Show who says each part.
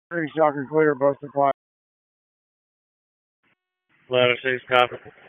Speaker 1: Pretty shocker clear, both supply.
Speaker 2: Ladder 6, copy.